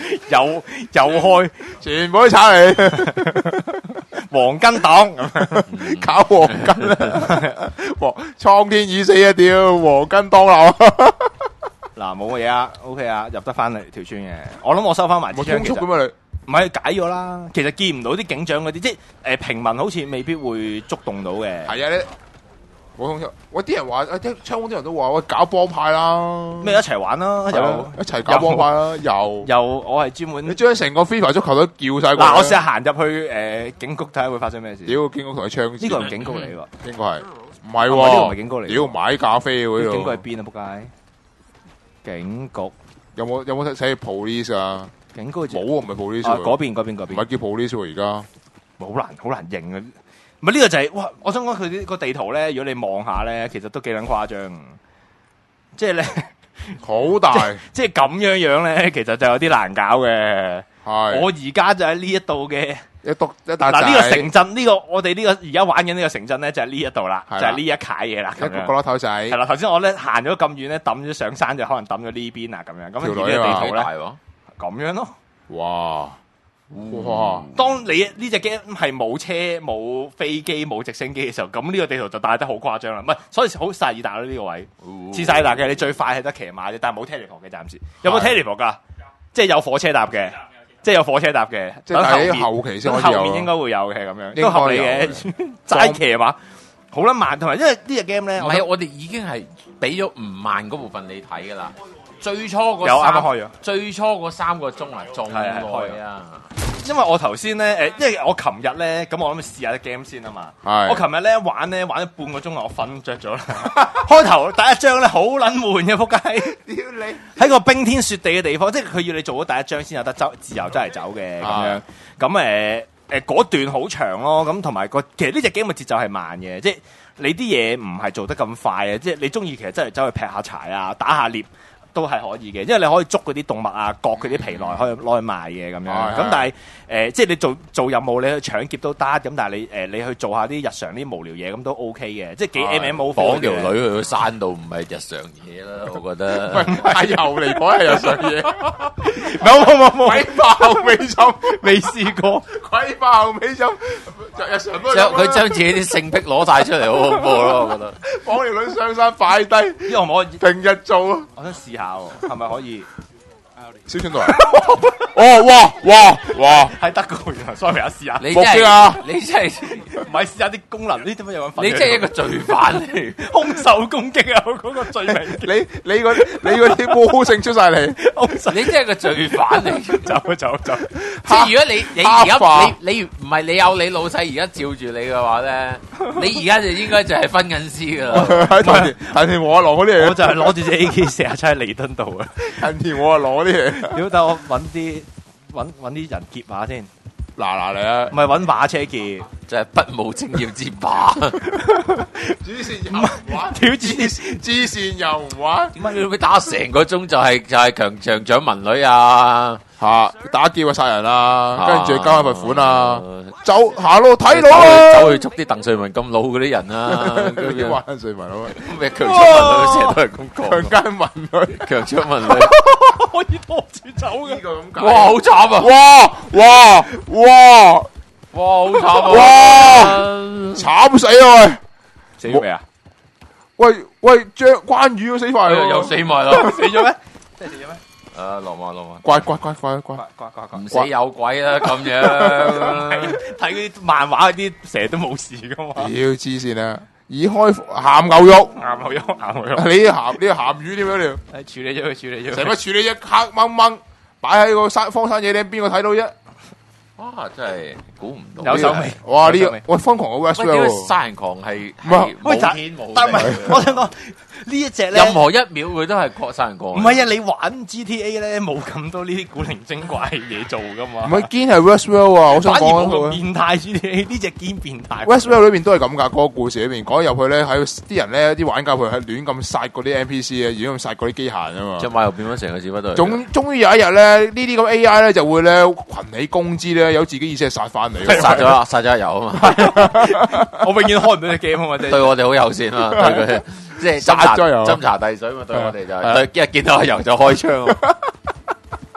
又又開， 全部都炒你黃金黨咁樣， 搞黃金啦！黃蒼天已死一屌，黃金當流。 嗱冇乜嘢啊 ，OK 啊，入得翻嚟條村嘅。我諗我收翻埋支槍。 冇通緝咁啊你？ 唔係解咗啦，其實見唔到啲警長嗰啲，即係誒平民好似未必會觸動到嘅。 係啊，你冇通緝。喂，啲人話，誒啲槍啲人都話，喂搞幫派啦， 咩一齊玩啦，又一齊搞幫派啦，又又我係專門。 你將成個非法足球都叫晒過。 嗱，我試下行入去誒警局睇下會發生咩事。 屌，警局同佢槍。 呢個係警局嚟喎， 應該係唔係喎？ 呢個唔係警局嚟。 屌，買咖啡喎呢度。 警局喺邊啊？仆街！警局有冇有冇寫 police 啊？ 警局冇啊，唔係 police。 嗰邊嗰邊嗰邊， 唔係叫 police 喎而家。 好難好難認啊！唔係呢個就係、是、哇！我想講佢啲個地圖咧，如果你望下咧，其實都幾撚誇張。即係咧， 好大， 即係咁樣樣咧，其實就有啲難搞嘅。 係我而家就喺呢一度嘅一篤一笪嗱，呢個城鎮呢、呢個我哋呢個而家玩緊呢個城鎮咧，就係呢一度啦， 就係呢一楷嘢啦。 一個角落頭仔係啦，頭先我咧行咗咁遠咧，抌咗上山就可能抌咗呢邊啊，咁樣咁而呢個地圖咧，咁樣咯。 哇！哇！ 當你呢隻 game 係冇車、冇飛機、冇直升機嘅時候，咁呢個地圖就大得好誇張啦。唔係，所以好薩爾達咯呢個位，似薩爾達嘅你最快係得騎馬啫，但係冇 teleport 嘅暫時。有冇 teleport 㗎？即係有火車搭嘅，即係有火車搭嘅。 即係喺後期先可以有。 後面應該會有嘅咁樣，都合理嘅。齋騎馬好撚慢，同埋因為呢隻 game 咧， 唔係我哋已經係俾咗唔慢嗰部分你睇㗎啦。最初嗰有啱啱開咗， 最初嗰三個鐘啊，仲耐啊！ 因為我頭先咧，誒，因為我琴日咧，咁我諗試下啲 game 先啊嘛。 係。我琴日咧玩咧玩咗半個鐘啊，我瞓着咗啦。開頭第一章咧好撚悶嘅，仆街！屌你！喺個冰天雪地嘅地方，即係佢要你做咗第一章先有得走自由周嚟走嘅咁樣。咁誒誒嗰段好長咯，咁同埋個其實呢隻 game 嘅節奏係慢嘅，即係你啲嘢唔係做得咁快啊！即係你中意其實真係走去劈下柴啊，打下獵。都係可以嘅，因為你可以捉嗰啲動物啊，割佢啲皮內，可以攞去賣嘅咁樣。咁但係誒、呃，即係你做做任務，你去搶劫都得。咁但係你誒、呃，你去做下啲日常啲無聊嘢，咁都 OK 嘅。即係幾 M M O 綁條女去個山度，唔係日常嘢啦，我覺得。 係又嚟講係日常嘢。 冇冇冇冇， 鬼爆後尾針， 未試過。 鬼爆後尾針，日常都將佢將自己啲性癖攞晒出嚟，好恐怖咯！我覺得。 綁條女上山擺低， 呢個我平日做啊。 我想試下。係咪可以？ 小春度啊！哦，哇哇哇！ 係得嘅，原來 sorry 啊，試下。 你真係，你真係唔係試下啲功能？呢點解有揾？ 你真係一個罪犯嚟， 空手攻擊啊！嗰個罪名。 你你嗰你嗰啲魔性出晒嚟， 你真係個罪犯嚟。 走走走！ 即係如果你你而家你你唔係你有你老細而家照住你嘅話咧，你而家就應該就係分緊屍噶啦。 喺藤藤田和阿郎嗰啲嘢， 我就係攞住隻 A K 四十七喺彌敦道啊！ 藤田和阿郎嗰啲嘢。 屌，等我揾啲揾揾啲人劫下先。 嗱嗱嚟啊！ 唔係揾馬車劫， 就係不務正業之霸。 主線又唔玩， 屌支線支線又唔玩， 點解你會打成個鐘就係就係強強搶民女啊？ 吓打劫啊殺人啊，跟住交返罰款啊，走下行路睇到啊， 走去捉啲鄧萃雯咁老嗰啲人啊， 啲玩鄧萃雯啊， 咩強搶民女成日都係咁講， 強姦民女， 強搶民女可以拖住走嘅， 哇好慘啊！ 哇哇哇哇好慘啊！ 哇慘死啊！喂， 死咗未啊？ 喂喂，張關羽都死埋咯， 又死埋啦！ 死咗咩？真係死咗咩？ 誒，落馬落馬， 乖乖乖乖乖乖乖乖， 唔死有鬼啦咁樣。 睇嗰啲漫畫嗰啲成日都冇事噶嘛。 屌黐線啊！已開鹹牛肉， 鹹牛肉，鹹牛肉。 你啲鹹呢個鹹魚點樣料？ 誒，處理咗佢，處理咗。 成日處理一黑掹掹，擺喺個山荒山野嶺，邊個睇到啫？ 哇！真係估唔到， 有手尾。 哇！呢個喂瘋狂嘅 Westworld 喎，殺人狂係唔係喂， 冇天冇地。 但係我想講呢一隻咧， 任何一秒佢都係擴殺人狂。 唔係啊，你玩 G T A 咧冇咁多呢啲古靈精怪嘢做噶嘛。 唔係堅係 Westworld 啊！我想反而冇講咁變態 G T A 呢隻堅變態。 Westworld 裏邊都係咁噶，嗰個故事裏邊講入去咧，喺啲人咧，啲玩家佢係亂咁殺嗰啲 N P C 啊，亂咁殺嗰啲機械啊嘛。 隻馬又變咗成個屎忽都。 總終於有一日咧，呢啲咁 A I 咧就會咧群起攻之咧，有自己意識殺翻你。 殺咗啦，殺咗油啊嘛！ 我永遠開唔到隻 game 啊嘛， 對我哋好友善啊，對佢即係斟茶斟茶遞水嘛，對我哋就係對一見到阿油就開槍。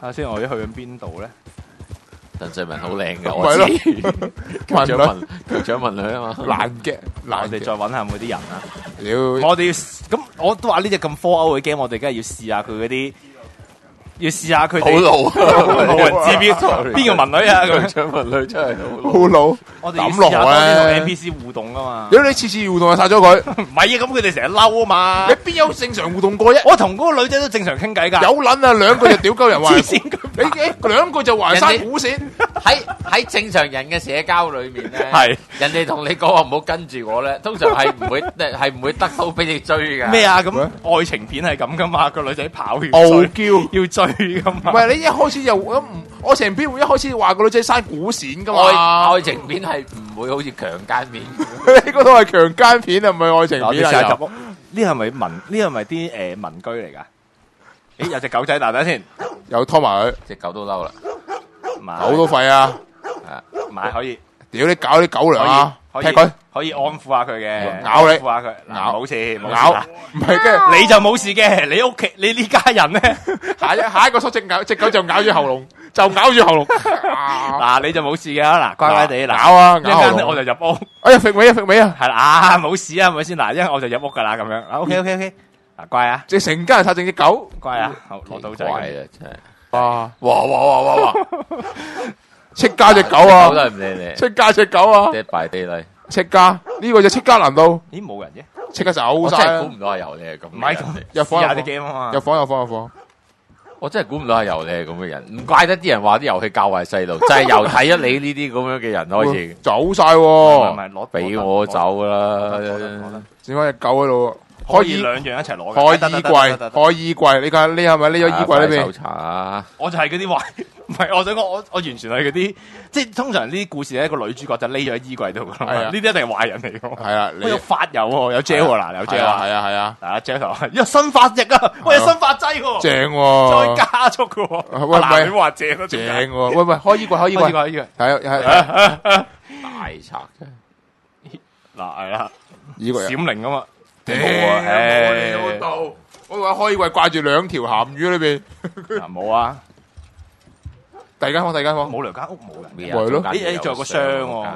下先，我而家去緊邊度咧？ 鄧萃雯好靚嘅，我知。強獎文，強獎文女啊嘛， 難嘅，難我哋再揾下有冇啲人啊。 屌， 我哋要咁，我都話呢隻咁科歐嘅 game，我哋梗係要試下佢嗰啲。要試下佢哋好老， 冇人知邊邊個文女啊？咁獎文女真係好老。 好老， 我哋要試下多啲同 N P C 互動噶嘛。 如果你次次互動就殺咗佢， 唔係啊，咁佢哋成日嬲啊嘛。 你邊有正常互動過啫？ 我同嗰個女仔都正常傾偈㗎。 有撚啊，兩句就屌鳩人話。 黐線， 你你兩句就話生股線。 喺喺正常人嘅社交裏面咧， 係人哋同你講話唔好跟住我咧，通常係唔會係唔會得到俾你追㗎。 咩啊？咁愛情片係咁噶嘛？個女仔跑要傲追， 嬌要追噶嘛？ 唔係你一開始就咁唔，我成篇會一開始話個女仔生股線噶愛嘛？ 愛情片係唔會好似強姦片。 你嗰套係強姦片啊，唔係愛情我哋試片啊？ 下入屋。呢係咪民？呢係咪啲誒民居嚟㗎？誒有隻狗仔，嗱等先， 又拖埋佢， 隻狗都嬲啦， 買狗都吠啊！ 買可以， 屌你搞啲狗糧啊！ 可以踢佢， 可以安撫下佢嘅， 咬你安撫下佢，嗱咬冇事冇事咬啦， 唔係跟住你就冇事嘅，你屋企你呢家人咧， 下一下一個叔隻咬隻狗就咬住喉嚨，就咬住喉嚨。 嗱你就冇事嘅啦，嗱乖乖地嗱， 咬啊一陣間咬喉嚨我就入屋， 哎呀，揈尾啊，揈尾啊！ 係啦啊冇事啊，係咪先？嗱，一陣我就入屋噶啦，咁樣啊 OK OK OK，嗱乖啊即係成家人殺剩隻狗， 乖啊，好攞到仔怪嘅， 啊真係。 哇！ 哇哇哇哇哇！ 戚家隻狗啊狗都！係唔理你， 戚家隻狗啊！ 跌敗地嚟。 戚家呢個就戚家難道咦冇人啫， 戚家走我真晒啦係估唔到係由你係咁。 唔係咁， 入房入房試下啲 game 啊嘛入，房入房入房， 我真係估唔到係由你係咁嘅人，唔怪得啲人話啲遊戲教壞細路，就係由睇咗你呢啲咁樣嘅人開始。 走晒唔係喎唔，係攞俾我走噶啦！ 剩翻隻狗喺度， 可以開衣兩樣一齊攞嘅， 開衣得得得得櫃， 得得開衣櫃，你睇你係咪匿咗衣櫃裏邊？ 搜查啊！ 我就係嗰啲壞，唔係我想講，我我完全係嗰啲，即係通常呢啲故事咧，個女主角就匿咗喺衣櫃度㗎嘛， 係啊呢啲一定係壞人嚟㗎。 係啊，你我有發油喎，有 gel 喎，嗱有 gel 係啊啊， 係啊係啊， 嗱 gel 頭，有新發液啊，喂有新發劑喎， 正喎， 再加速㗎喎， 喂嗱你話正都正喎，喂喂，開衣櫃開衣櫃， 開呢個呢個， 係係大賊啫， 嗱係啦， 衣櫃閃靈啊嘛， 屌冇啊，唉我度，我話開衣櫃掛住兩條鹹魚裏邊， 嗱冇啊， 第二間房第二間房冇兩間屋冇人， 咪係咯咦誒仲有個箱喎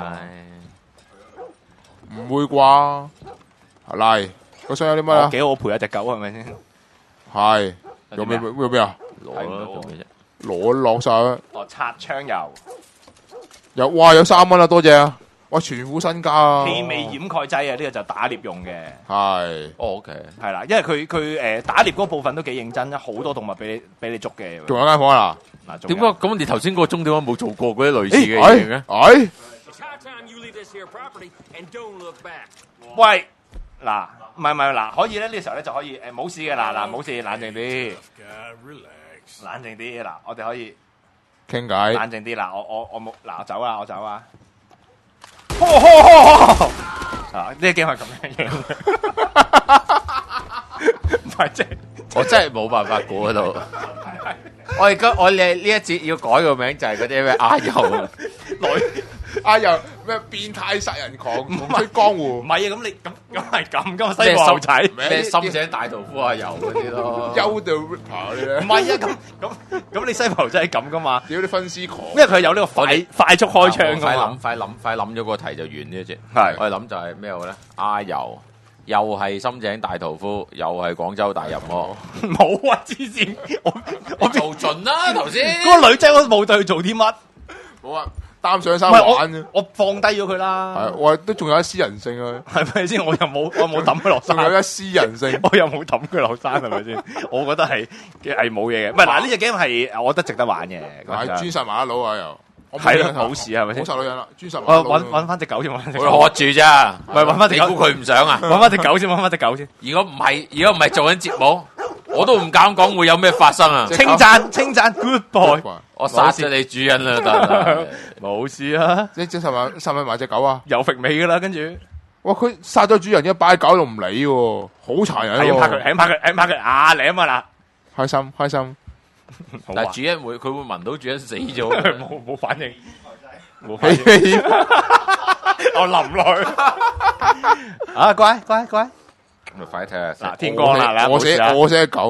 唔會啩？嚟個箱有啲乜啊？ 我幾好陪一隻狗係咪先？ 係有咩有有咩啊？ 攞啦，做咩啫？ 攞落晒啦， 哦擦槍油。 有哇有三蚊啊，多謝啊！哇全副身家啊！ 氣味掩蓋劑啊，呢個就打獵用嘅， 係哦，OK， 係啦，因為佢佢誒打獵嗰部分都幾認真，好多動物俾你俾你捉嘅。 仲有間房啊？ 嗱，仲點解有咁？你頭先嗰個鐘點解冇做過嗰啲類似嘅哎嘢嘅？ 哎 It's high time you leave this here property and don't look back. 喂，嗱，唔係唔係嗱，可以咧呢個時候咧就可以誒冇事嘅，嗱嗱冇事，冷靜啲， God, relax. 冷靜啲，嗱我哋可以傾偈， 冷靜啲，嗱我我我冇嗱我走啊我走啊，呵呵呵啊呢個 game 係咁樣樣，唔係即係。 我真係冇辦法估嗰度。我而家我哋呢一節要改個名，就係嗰啲咩阿友女啊又咩變態殺人狂，重出江湖唔，係啊，咁你咁咁係咁噶嘛，西咩部牛仔。 咩深井大屠夫阿友嗰啲咯。 休到 Ripper 嗰啲咧唔，係啊，咁咁咁你西部牛仔係咁噶嘛？ 屌啲分屍狂， 因為佢有呢個快快速開槍快噶嘛。 諗快諗快諗咗個題就完呢一節。 係我哋諗就係咩好咧？阿友又係深井大屠夫，又係廣州大淫魔。 冇啊，黐線！我我我做盡啦頭先。 嗰個女仔我都冇對佢做啲乜， 冇啊擔上衫唔係玩啫， 我我放低咗佢啦， 係我都仲有一絲人性啊， 係咪先？我又冇我冇抌佢落山仲，有一絲人性， 我又冇抌佢落山，係咪先？我覺得係係冇嘢嘅，唔係嗱呢隻 game 係我覺得值得玩嘅， 係專殺麻甩佬啊又，我係咯， 冇冇事係咪先冇？殺女人啦，專殺麻我甩佬揾揾翻隻狗先，揾翻隻我狗， 喝住咋， 唔係搵返隻狗你估佢唔想啊？ 揾翻隻狗先，揾翻隻狗先。 如果唔係，如果唔係做緊節目，我都唔敢講會有咩發生啊！ 稱讚稱讚 good boy， 我殺咗你主人啦，得冇事啊， 即即係咪殺咪埋隻狗啊？ 有揈尾噶啦，跟住哇！佢殺咗主人，一擺喺狗度唔理喎，好殘忍係咁拍佢， 喎， 係咁拍佢，係咁拍佢啊！嚟啊嘛嗱， 開心開心， 好啊但係主人會佢會聞到主人死咗， 冇冇反應，冇反嘿應， 嘿我淋落去啊！乖乖乖， 咁就快啲睇下先嗱天光啦，嗱我冇事啊寫我寫狗，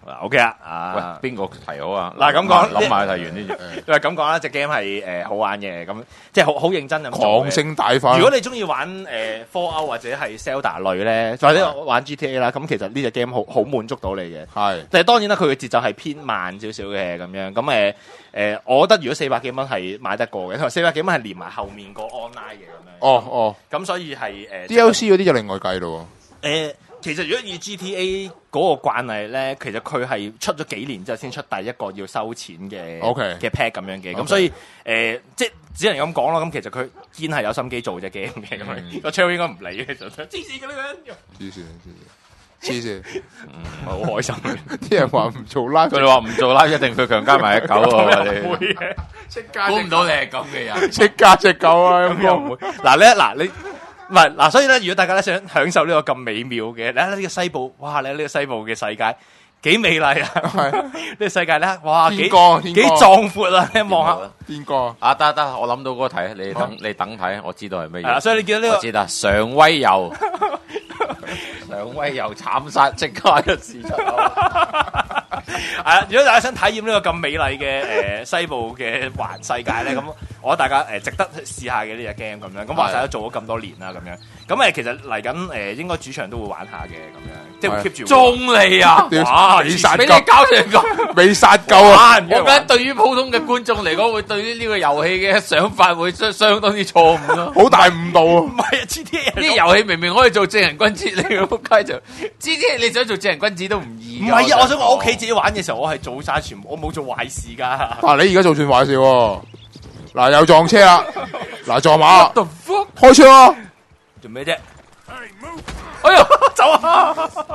OK 啊，啊， 喂，邊個提好啊？ 嗱咁講， 諗埋提完呢隻， 因為咁講啦，隻 game 係誒好玩嘅，咁即係好好認真咁做嘅狂升大法。 如果你中意玩誒 Fallout 或者係 Zelda 類咧，或者玩 G T A 啦，咁其實呢隻 game 好好滿足到你嘅。 係， 但係當然啦，佢嘅節奏係偏慢少少嘅咁樣。咁誒誒，我覺得如果四百幾蚊係買得過嘅，同埋四百幾蚊係連埋後面個 online 嘅咁樣。 哦哦， 咁所以係誒 D L C 嗰啲就另外計咯。 誒。其實如果以 G T A 嗰個慣例咧，其實佢係出咗幾年之後先出第一個要收錢嘅 OK 嘅 pack 咁樣嘅，咁 Okay 所以誒、呃、即係只能咁講咯。咁其實佢堅係有心機做隻 game 嘅，咁個 channel 應該唔理嘅，就黐線嘅呢個人， 黐線黐線黐線， 好開心嘅。 啲人話唔做 live， 佢哋話唔做 live 一定佢強加埋一狗啊！你會嘅， 即加估唔到你係咁嘅人， 即加隻狗啊！咁又唔會。嗱咧，嗱你。唔係嗱，所以咧，如果大家咧想享受呢個咁美妙嘅，咧呢個西部，哇！你呢個西部嘅世界幾美麗啊！係呢個世界咧，哇！幾幾壯闊啊！你望下邊個啊？得得，我諗到嗰個題，你等你等睇，我知道係乜嘢。 係啊，所以你見到呢個， 我知啦，常威遊，常威遊慘殺即刻嘅市場。 係啊！如果大家想體驗呢個咁美麗嘅誒西部嘅環世界咧，咁我覺得大家誒值得試下嘅呢隻 game 咁樣。咁話晒都做咗咁多年啦，咁樣。咁誒其實嚟緊誒應該主場都會玩下嘅咁樣，即係會 keep 住。 中你啊！ 哇！ 未殺俾你搞成咁， 未殺夠啊！ 我覺得對於普通嘅觀眾嚟講，會對於呢個遊戲嘅想法會相相當之錯誤咯。 好大誤導啊！ 唔係啊 ！G T A 呢啲遊戲明明可以做正人君子，你個仆街就 G T A 你想做正人君子都唔易。 唔係啊！我想我屋企自己玩嘅時候，我係做晒全部，我冇做壞事㗎。 嗱，你而家做算壞事喎！嗱，又撞車啦！嗱，撞馬啦！開槍啊！ 做咩啫？ 哎呀， 走啊！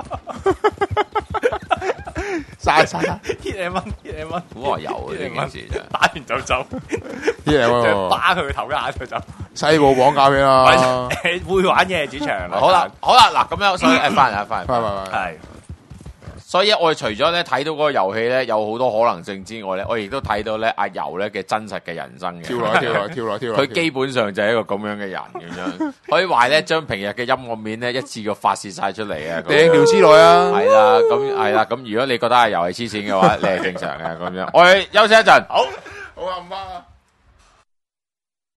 殺殺殺！ 一兩蚊，一兩蚊， 好話有啊！呢件事真係打完就走， 一兩蚊就巴佢個頭一下就走。 西部綁架片啦！ 誒會玩嘅主場。 好啦，好啦，嗱咁樣，所以誒翻嚟啊，翻嚟， 翻翻翻。 係。 所以我哋除咗咧睇到嗰個遊戲咧有好多可能性之外咧，我亦都睇到咧阿游咧嘅真實嘅人生嘅。 跳落跳落跳落跳落。 佢基本上就係一個咁樣嘅人咁樣，可以話咧將平日嘅陰暗面咧一次過發泄晒出嚟啊！ 掟條之內啊！ 係啦，咁係啦，咁如果你覺得阿游係黐線嘅話，你係正常嘅咁樣。我哋休息一陣。 好，好啊，唔該。